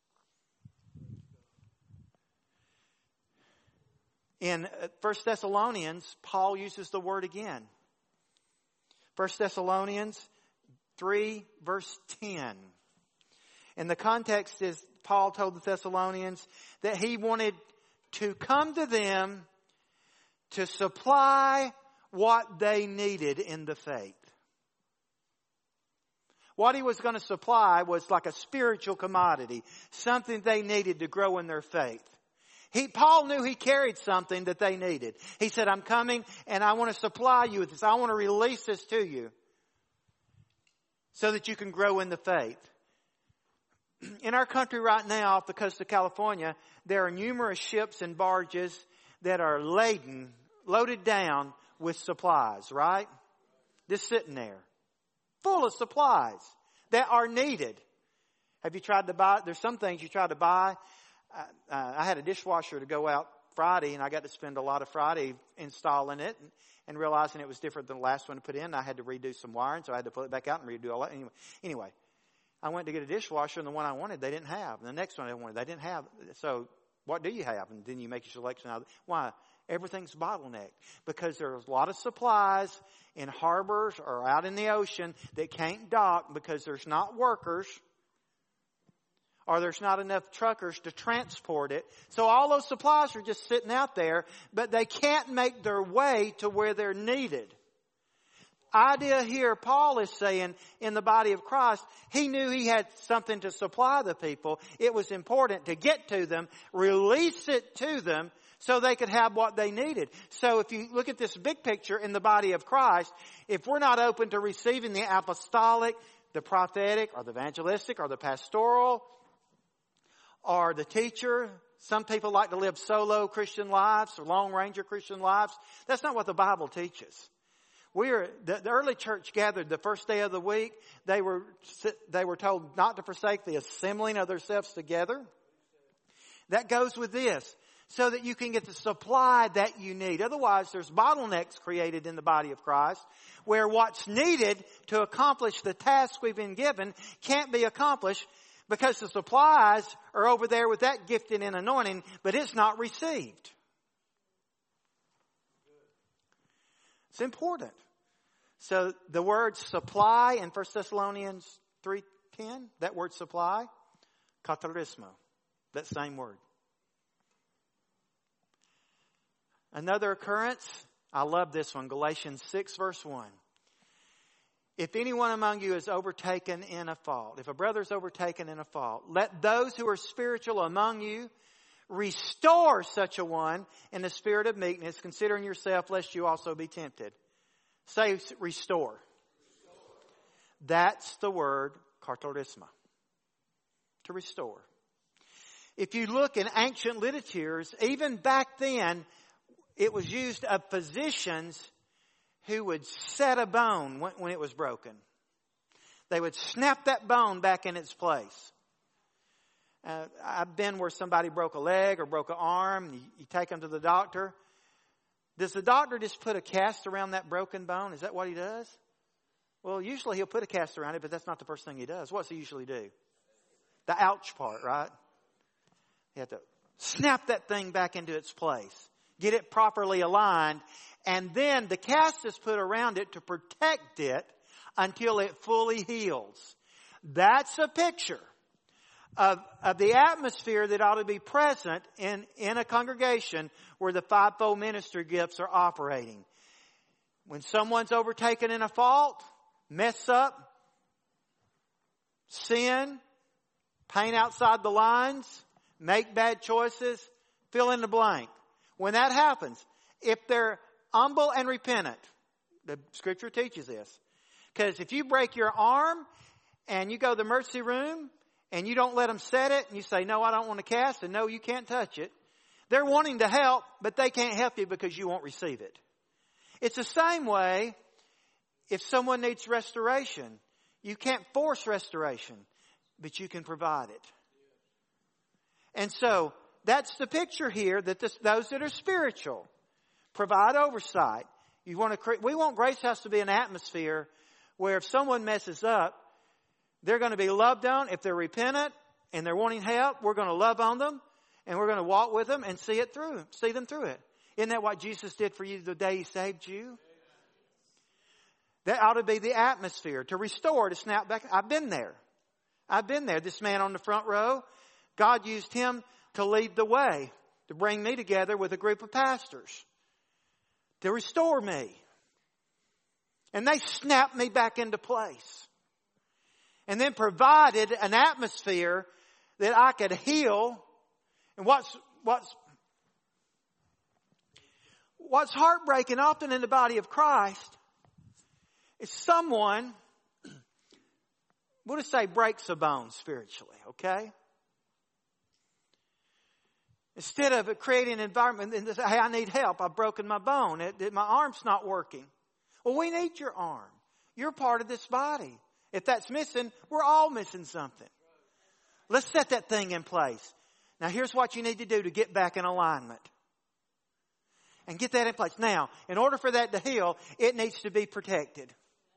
In First Thessalonians, Paul uses the word again. First Thessalonians three, verse ten. And the context is Paul told the Thessalonians that he wanted to come to them to supply what they needed in the faith. What he was going to supply was like a spiritual commodity, something they needed to grow in their faith. He, Paul knew he carried something that they needed. He said, I'm coming and I want to supply you with this. I want to release this to you so that you can grow in the faith. In our country right now, off the coast of California, there are numerous ships and barges that are laden, loaded down with supplies, right? Just sitting there, full of supplies that are needed. Have you tried to buy? There's some things you try to buy. Uh, uh, I had a dishwasher to go out Friday, and I got to spend a lot of Friday installing it and, and realizing it was different than the last one to put in. I had to redo some wiring, so I had to put it back out and redo all that. Anyway, anyway, I went to get a dishwasher, and the one I wanted, they didn't have. And the next one I wanted, they didn't have. So what do you have? And then you make your selection out of it. Why? Everything's bottlenecked because there's a lot of supplies in harbors or out in the ocean that can't dock because there's not workers or there's not enough truckers to transport it. So all those supplies are just sitting out there, but they can't make their way to where they're needed. Idea here, Paul is saying in the body of Christ, he knew he had something to supply the people. It was important to get to them, release it to them, so they could have what they needed. So if you look at this big picture in the body of Christ, if we're not open to receiving the apostolic, the prophetic, or the evangelistic, or the pastoral, or the teacher, some people like to live solo Christian lives, or long ranger Christian lives. That's not what the Bible teaches. We are, the, the early church gathered the first day of the week. They were, they were told not to forsake the assembling of themselves together. That goes with this, so that you can get the supply that you need. Otherwise, there's bottlenecks created in the body of Christ where what's needed to accomplish the task we've been given can't be accomplished because the supplies are over there with that gifting and anointing, but it's not received. It's important. So the word supply in First Thessalonians three ten, that word supply, katarismo, that same word. Another occurrence, I love this one, Galatians six verse one. If anyone among you is overtaken in a fault, if a brother is overtaken in a fault, let those who are spiritual among you restore such a one in the spirit of meekness, considering yourself lest you also be tempted. Say restore. That's the word kartorisma. To restore. If you look in ancient literatures, even back then, it was used of physicians who would set a bone when, when it was broken. They would snap that bone back in its place. Uh, I've been where somebody broke a leg or broke an arm. You, you take them to the doctor. Does the doctor just put a cast around that broken bone? Is that what he does? Well, usually he'll put a cast around it, but that's not the first thing he does. What's he usually do? The ouch part, right? You have to snap that thing back into its place. Get it properly aligned. And then the cast is put around it to protect it until it fully heals. That's a picture of, of the atmosphere that ought to be present in, in a congregation where the fivefold ministry gifts are operating. When someone's overtaken in a fault, mess up, sin, paint outside the lines, make bad choices, fill in the blank. When that happens, if they're humble and repentant, the Scripture teaches this. Because if you break your arm and you go to the emergency room and you don't let them set it and you say, no, I don't want to cast, and no, you can't touch it. They're wanting to help, but they can't help you because you won't receive it. It's the same way if someone needs restoration. You can't force restoration, but you can provide it. And so that's the picture here, that this, those that are spiritual provide oversight. You want to create, we want Grace House to be an atmosphere where if someone messes up, they're going to be loved on. If they're repentant and they're wanting help, we're going to love on them and we're going to walk with them and see it through, see them through it. Isn't that what Jesus did for you the day He saved you? That ought to be the atmosphere, to restore, to snap back. I've been there. I've been there. This man on the front row, God used him to lead the way, to bring me together with a group of pastors, to restore me. And they snapped me back into place. And then provided an atmosphere that I could heal. And what's, what's, what's heartbreaking often in the body of Christ is someone, we'll just say breaks a bone spiritually, okay? Instead of creating an environment and say, hey, I need help. I've broken my bone. It, it, my arm's not working. Well, we need your arm. You're part of this body. If that's missing, we're all missing something. Let's set that thing in place. Now, here's what you need to do to get back in alignment. And get that in place. Now, in order for that to heal, it needs to be protected.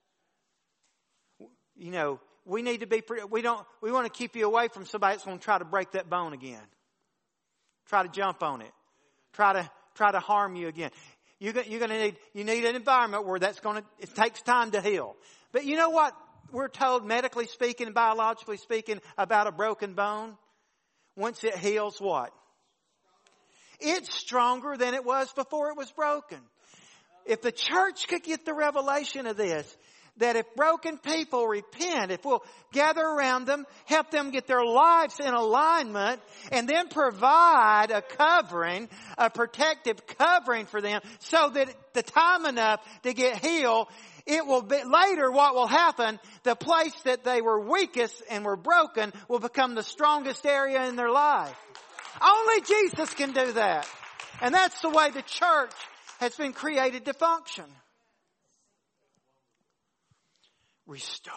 You know, we need to be, we don't, we want to keep you away from somebody that's going to try to break that bone again. Try to jump on it. Try to, try to harm you again. You're going, you're going to need, you need an environment where that's going to, it takes time to heal. But you know what we're told, medically speaking, biologically speaking, about a broken bone? Once it heals, what? It's stronger than it was before it was broken. If the church could get the revelation of this, that if broken people repent, if we'll gather around them, help them get their lives in alignment, and then provide a covering, a protective covering for them, so that the time enough to get healed, it will be later what will happen, the place that they were weakest and were broken will become the strongest area in their life. Only Jesus can do that. And that's the way the church has been created to function. Restore.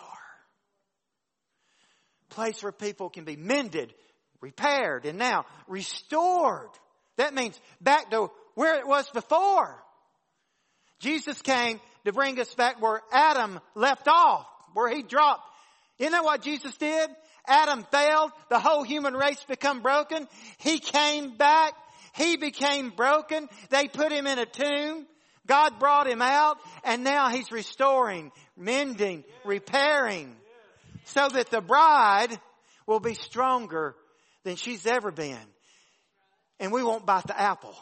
Place where people can be mended, repaired, and now restored. That means back to where it was before. Jesus came to bring us back where Adam left off, where he dropped. Isn't that what Jesus did? Adam failed. The whole human race become broken. He came back. He became broken. They put him in a tomb. God brought him out, and now he's restoring, mending, repairing, so that the bride will be stronger than she's ever been. And we won't bite the apple.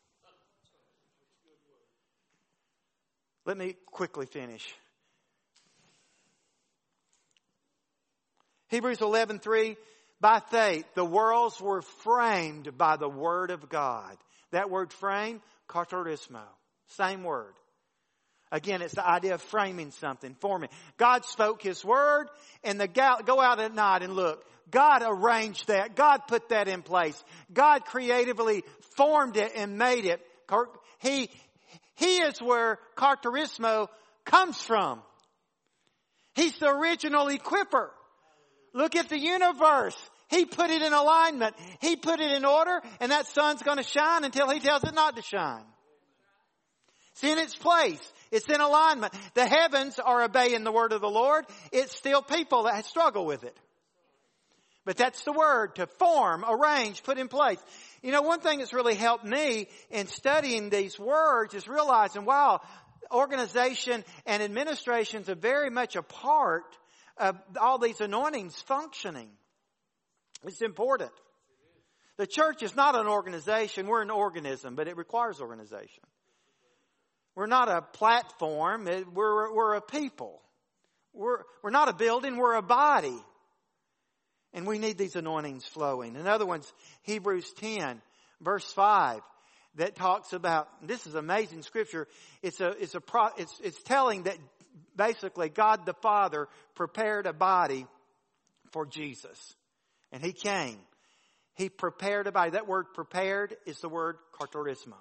Let me quickly finish. Hebrews eleven three, by faith, the worlds were framed by the word of God. That word frame, katarismo. Same word. Again, it's the idea of framing something, forming. God spoke His word, and the gal- go out at night and look. God arranged that. God put that in place. God creatively formed it and made it. He, he is where katarismo comes from. He's the original equipper. Look at the universe. He put it in alignment. He put it in order, and that sun's going to shine until He tells it not to shine. It's in its place. It's in alignment. The heavens are obeying the word of the Lord. It's still people that struggle with it. But that's the word, to form, arrange, put in place. You know, one thing that's really helped me in studying these words is realizing, wow, organization and administrations are very much a part of all these anointings functioning. It's important. The church is not an organization. We're an organism, but it requires organization. We're not a platform. We're, we're a people. We're, we're not a building. We're a body. And we need these anointings flowing. Another one's Hebrews ten, verse five, that talks about, this is amazing scripture. It's a, it's a, pro, it's, it's telling that basically God the Father prepared a body for Jesus. And He came. He prepared a body. That word prepared is the word katartismo.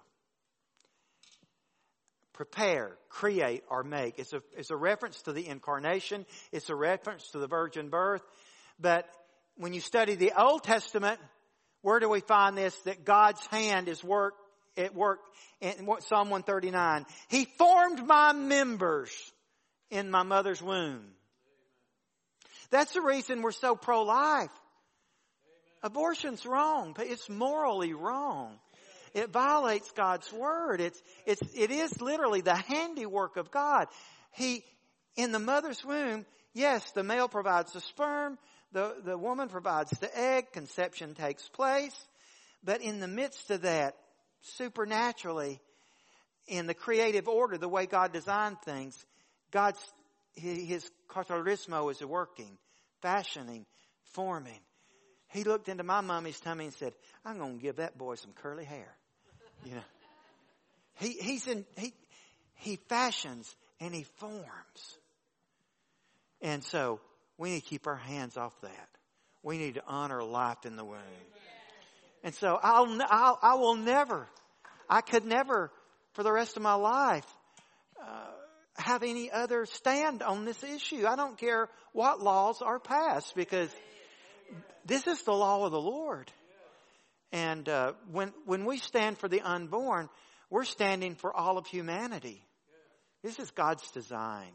Prepare, create, or make. It's a, it's a reference to the incarnation. It's a reference to the virgin birth. But when you study the Old Testament, where do we find this? That God's hand is work at work in Psalm one thirty-nine. He formed my members in my mother's womb. That's the reason we're so pro-life. Abortion's wrong. It's morally wrong. It violates God's word. It's, it's, it is literally the handiwork of God. He, in the mother's womb, yes, the male provides the sperm, the, the woman provides the egg, conception takes place. But in the midst of that, supernaturally, in the creative order, the way God designed things, God's, His katartismo is working, fashioning, forming. He looked into my mommy's tummy and said, I'm going to give that boy some curly hair. You know, he, he's in, he, he fashions and he forms. And so we need to keep our hands off that. We need to honor life in the womb. And so I'll, I'll, I will never, I could never for the rest of my life, uh, have any other stand on this issue. I don't care what laws are passed, because this is the law of the Lord. And uh, when when we stand for the unborn, we're standing for all of humanity. This is God's design.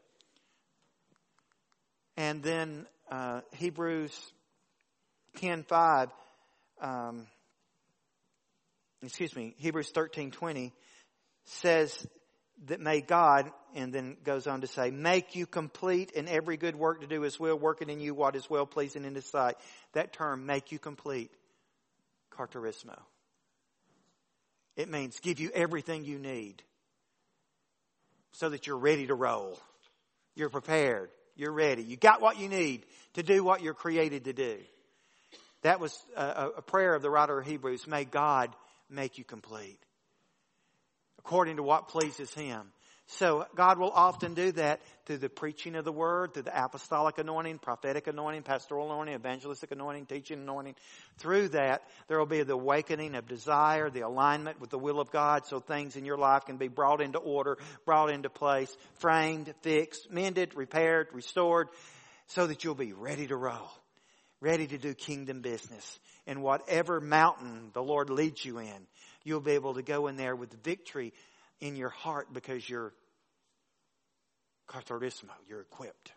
And then uh, Hebrews ten five, um, excuse me, Hebrews thirteen twenty says that may God, and then goes on to say, make you complete in every good work to do His will, working in you what is well pleasing in His sight. That term, make you complete, katartismo. It means give you everything you need so that you're ready to roll. You're prepared. You're ready. You got what you need to do what you're created to do. That was a, a prayer of the writer of Hebrews. May God make you complete according to what pleases Him. So God will often do that through the preaching of the word, through the apostolic anointing, prophetic anointing, pastoral anointing, evangelistic anointing, teaching anointing. Through that, there will be the awakening of desire, the alignment with the will of God, so things in your life can be brought into order, brought into place, framed, fixed, mended, repaired, restored, so that you'll be ready to roll, ready to do kingdom business. And whatever mountain the Lord leads you in, you'll be able to go in there with victory in your heart, because you're katartismo, you're equipped.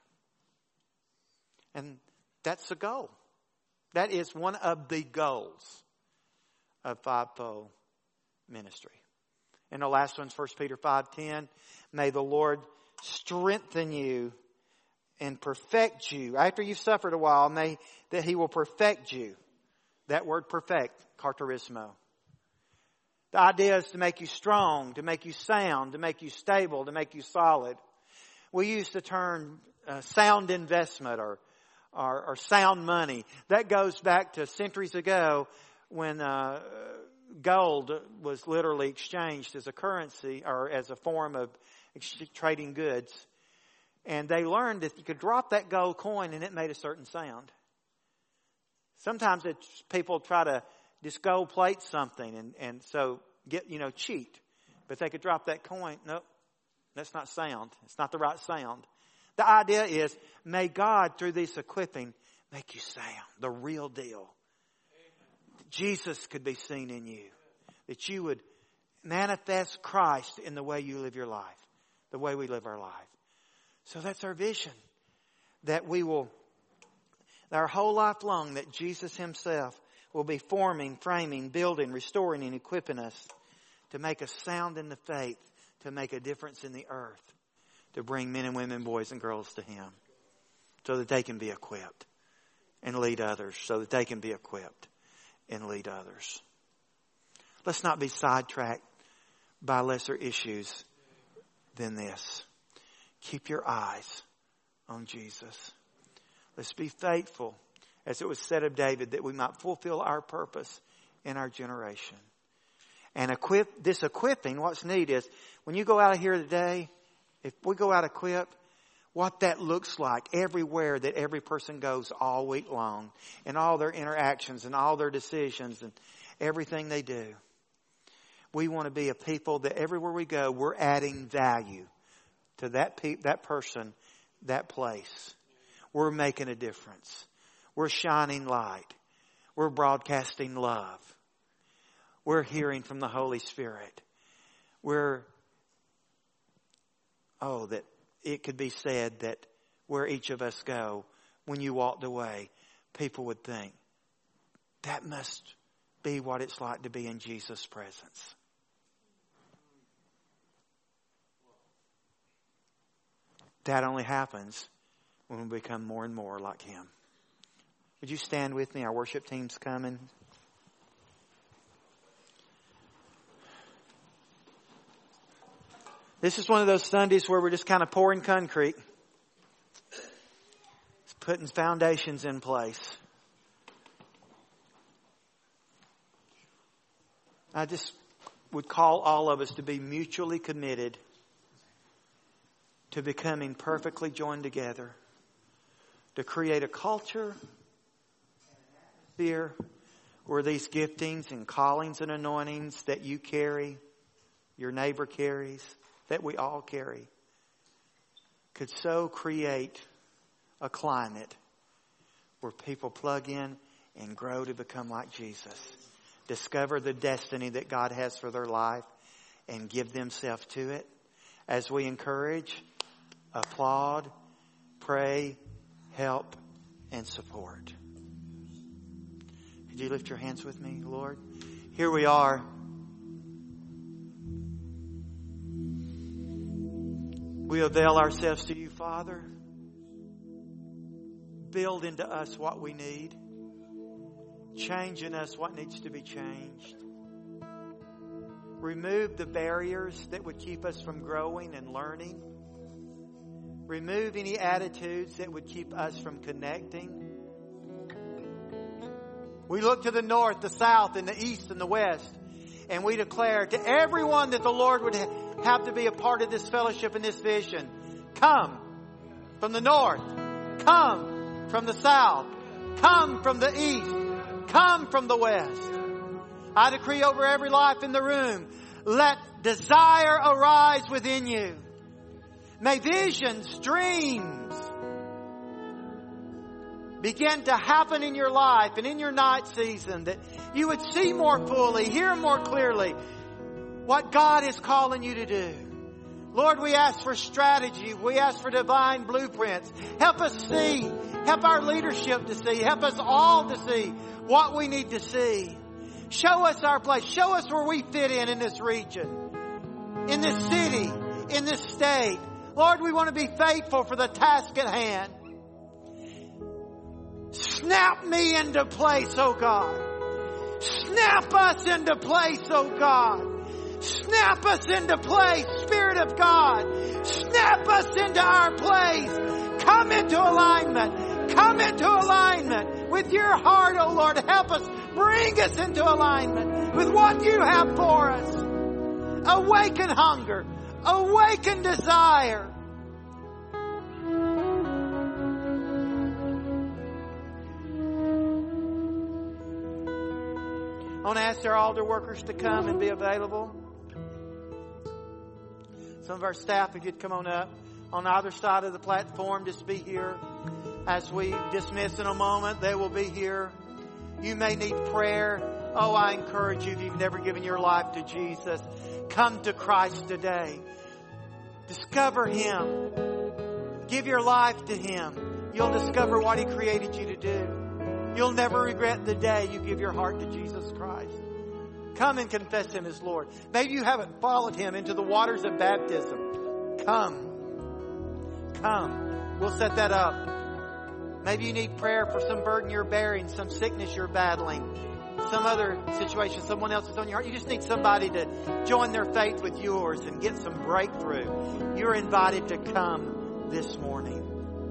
And that's the goal. That is one of the goals of fivefold ministry. And the last one's First Peter five ten. May the Lord strengthen you and perfect you. After you've suffered a while, may that He will perfect you. That word perfect, katartismo. The idea is to make you strong, to make you sound, to make you stable, to make you solid. We use the term uh, sound investment or, or or sound money. That goes back to centuries ago when uh, gold was literally exchanged as a currency or as a form of ex- trading goods. And they learned that you could drop that gold coin and it made a certain sound. Sometimes it's, people try to just gold plate something and, and so get, you know, cheat. But they could drop that coin. Nope, that's not sound. It's not the right sound. The idea is, may God, through this equipping, make you sound, the real deal. That Jesus could be seen in you. That you would manifest Christ in the way you live your life, the way we live our life. So that's our vision. That we will, our whole life long, that Jesus Himself will be forming, framing, building, restoring, and equipping us to make us sound in the faith, to make a difference in the earth, to bring men and women, boys and girls to Him, so that they can be equipped and lead others, so that they can be equipped and lead others. Let's not be sidetracked by lesser issues than this. Keep your eyes on Jesus. Let's be faithful, as it was said of David, that we might fulfill our purpose in our generation. And equip, this equipping, what's neat is, when you go out of here today, if we go out equipped, what that looks like everywhere that every person goes all week long, and all their interactions and all their decisions and everything they do. We want to be a people that everywhere we go, we're adding value to that pe- that person, that place. We're making a difference. We're shining light. We're broadcasting love. We're hearing from the Holy Spirit. We're, oh, that it could be said that where each of us go, when you walked away, people would think, that must be what it's like to be in Jesus' presence. That only happens when we become more and more like Him. Would you stand with me? Our worship team's coming. This is one of those Sundays where we're just kind of pouring concrete. It's putting foundations in place. I just would call all of us to be mutually committed to becoming perfectly joined together, to create a culture here where these giftings and callings and anointings that you carry, your neighbor carries, that we all carry, could so create a climate where people plug in and grow to become like Jesus. Discover the destiny that God has for their life and give themselves to it. As we encourage, applaud, pray, help, and support. Could you lift your hands with me, Lord? Here we are. We avail ourselves to you, Father. Build into us what we need. Change in us what needs to be changed. Remove the barriers that would keep us from growing and learning. Remove any attitudes that would keep us from connecting. We look to the north, the south, and the east, and the west, and we declare to everyone that the Lord would have to be a part of this fellowship and this vision, come from the north, come from the south, come from the east, come from the west. I decree over every life in the room, let desire arise within you. May visions, dreams begin to happen in your life and in your night season, that you would see more fully, hear more clearly what God is calling you to do. Lord, we ask for strategy. We ask for divine blueprints. Help us see. Help our leadership to see. Help us all to see what we need to see. Show us our place. Show us where we fit in in this region, in this city, in this state. Lord, we want to be faithful for the task at hand. Snap me into place, oh God. Snap us into place, oh God. Snap us into place, Spirit of God. Snap us into our place. Come into alignment. Come into alignment with your heart, oh Lord. Help us. Bring us into alignment with what you have for us. Awaken hunger. Awaken desire. I want to ask our altar workers to come and be available. Some of our staff, if you'd come on up on either side of the platform, just be here. As we dismiss in a moment, they will be here. You may need prayer. Oh, I encourage you, if you've never given your life to Jesus, come to Christ today. Discover Him. Give your life to Him. You'll discover what He created you to do. You'll never regret the day you give your heart to Jesus Christ. Come and confess Him as Lord. Maybe you haven't followed Him into the waters of baptism. Come. Come. We'll set that up. Maybe you need prayer for some burden you're bearing, some sickness you're battling, some other situation, someone else is on your heart. You just need somebody to join their faith with yours and get some breakthrough. You're invited to come this morning.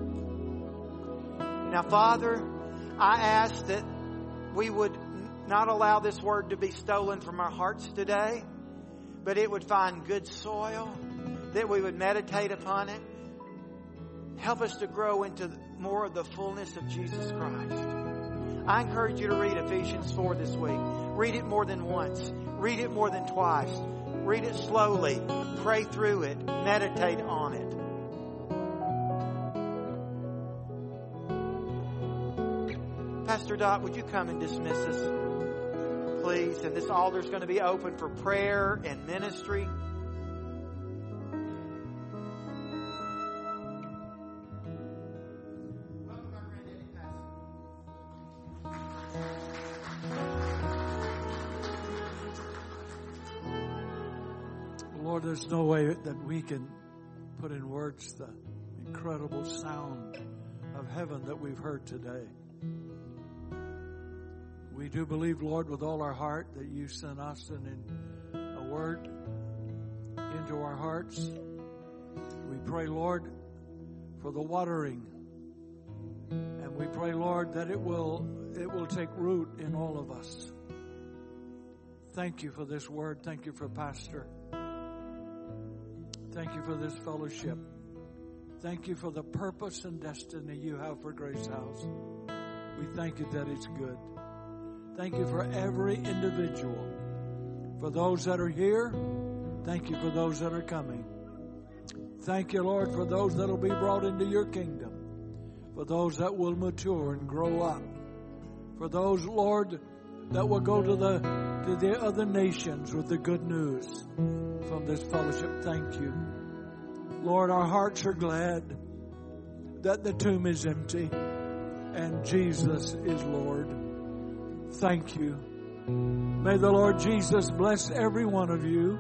Now, Father, I ask that we would not allow this word to be stolen from our hearts today, but it would find good soil, that we would meditate upon it. Help us to grow into more of the fullness of Jesus Christ. I encourage you to read Ephesians four this week. Read it more than once. Read it more than twice. Read it slowly. Pray through it. Meditate on it. Pastor Dot, would you come and dismiss us, please? And this altar is going to be open for prayer and ministry. Lord, there's no way that we can put in words the incredible sound of heaven that we've heard today. We do believe, Lord, with all our heart that you sent us and in a word into our hearts. We pray, Lord, for the watering. And we pray, Lord, that it will it will take root in all of us. Thank you for this word. Thank you for Pastor. Thank you for this fellowship. Thank you for the purpose and destiny you have for Grace House. We thank you that it's good. Thank you for every individual. For those that are here, thank you for those that are coming. Thank you, Lord, for those that will be brought into your kingdom. For those that will mature and grow up. For those, Lord, that will go to the to the other nations with the good news from this fellowship. Thank you. Lord, our hearts are glad that the tomb is empty and Jesus is Lord. Thank you. May the Lord Jesus bless every one of you.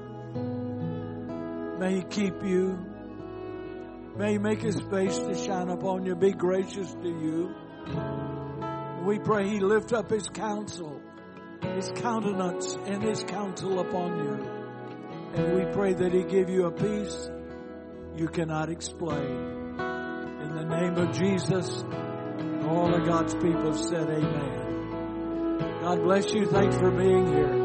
May He keep you. May He make His face to shine upon you, be gracious to you. We pray He lift up His counsel, His countenance and His counsel upon you. And we pray that He give you a peace you cannot explain. In the name of Jesus, all of God's people said amen. God bless you. Thanks for being here.